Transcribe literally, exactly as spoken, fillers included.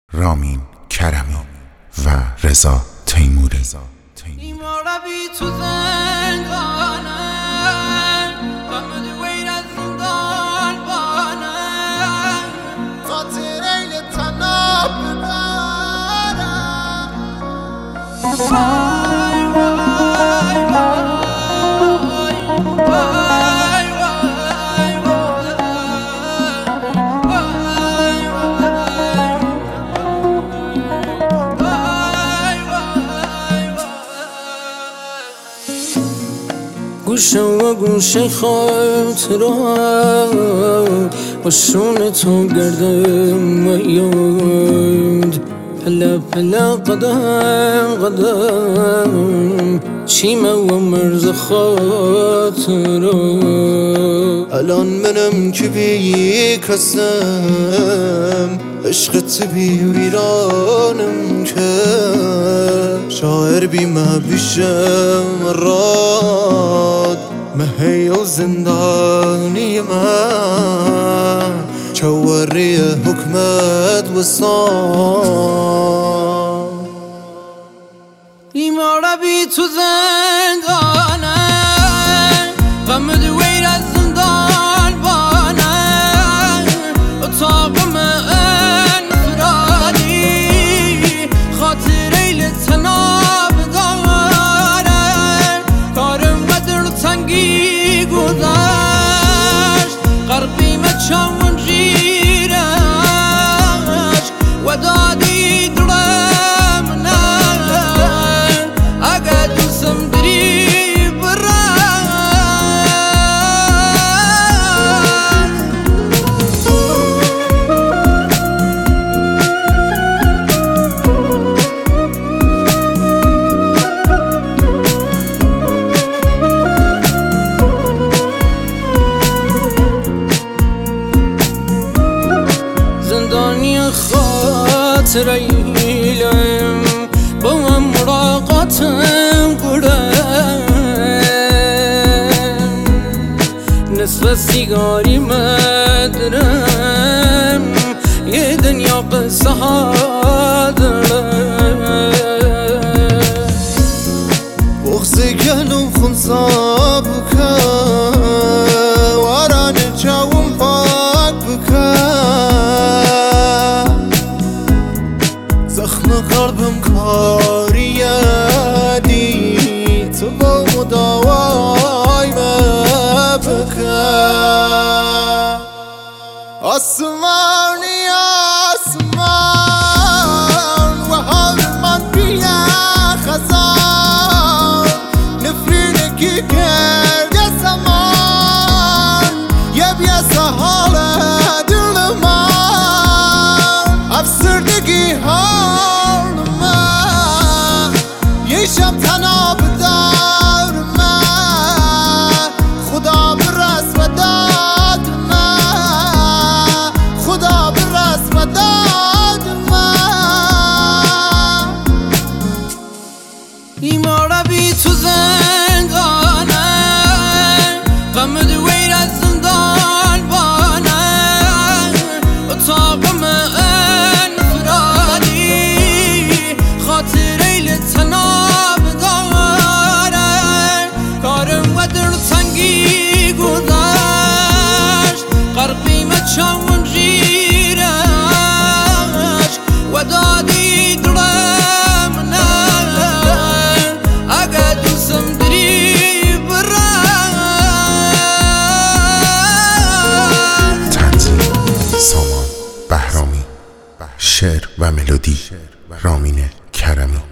رامین کرمی و رضا تیموری. بیماربی تو زندانه غم دویر از زندان بانه خاطر ایل تناب ببارم وای وای وای وای گوشه و گوشه خاطرات با شون تو گردم و یاد پله پله قدم قدم چیمه و مرز خاطرات الان منم که بی کسم عشقت بی ویرانم که شاعر بی ما بیشم راد مهی و زندانی من چواری حکمت و سان بیماره بی تو زندانه غم دویر از زندان بانه اتاق من فرادی خاطر ایل تناب داره کارم قدر تنگی گذشت قرقیم چون جیرش و دادی درم نه اگه دوستم دری برم زندانی خاطر ایلم با من مراقاتم گرم نصف سیگاری مدرم یه دنیا قصه ها دارم بغض گلم خونسا بکن واران جاوم پاک بکن زخم قلبم کاریدی تو با مداوای بکن آسمانی آسمان و حال من بیا خزان نفرینکی کرده زمان یه بیاسه حال دل من افسردگی حال من یه شب تنها بدار من خدا برس و داد من خدا برس و داد من بیماره بی تو زندانه غم دویر از زندان بانه اتاق من فرادی خاطر ایل تناب داره کارم و در تنگی گذشت قرقیم چون جیرش و دادی درم نه اگه دوستم دری برم تنظیم سامان بهرامی، شعر و ملودی رامین کرمی.